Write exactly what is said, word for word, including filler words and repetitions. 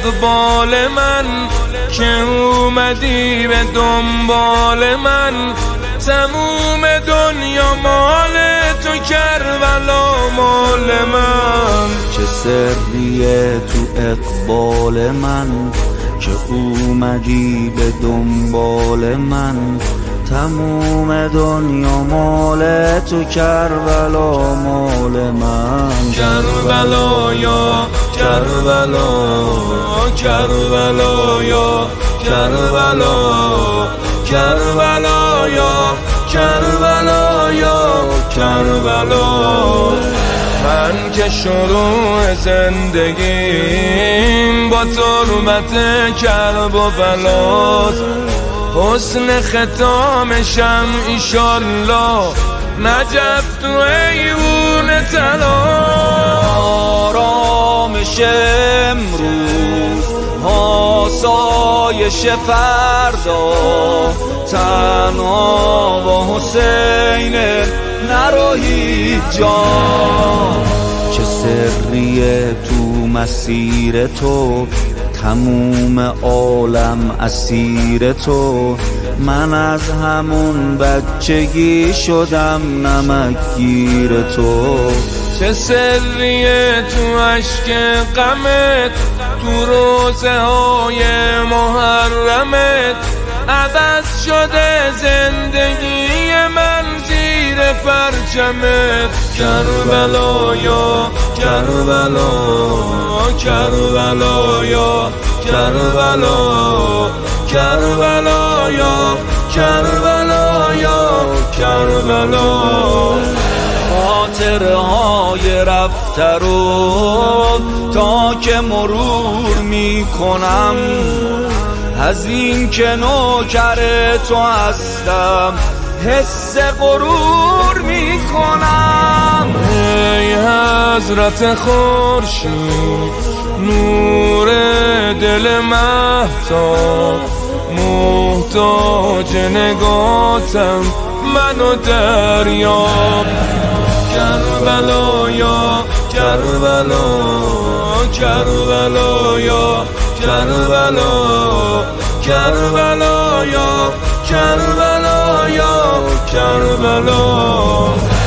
اقبال من که اومدی به دنبال من. تموم دنیا مال تو، کربلا مال من. چه سریه تو اقبال من که اومدی به دنبال من. تموم دنیا مال تو، کربلا مال من. کربلا یا کربلا، کربلا یا کربلا، کربلا یا کربلا یا کربلا. من که شروع زندگیم با تربت کرب و بلاست، حسن ختامشم ایشالله نجف تو ایوون طلا. آرامش امروز، آسایش فردا، تنها با حسین نرو هیچ جا. چه سریه تو مسیر تو، تموم عالم اسیر تو. من از همون بچگی شدم نمکگیر تو. چه سریه تو عشق غمت، تو روزه های محرمت. عوض شده زندگی من زیر پرچمت. کربلا یا کربلا، کربلا یا کربلا، کربلا یا کربلا یا کربلا. خاطره های رفته رو تا که مرور می کنم، از این که نوکر تو هستم حس غرور می کنم. ای حضرت خورشید، نور دل مهتاب، محتاج نگاتم منو دریاب. کربلا یا کربلا، کربلا یا کربلا، کربلا یا کربلا یا کربلا.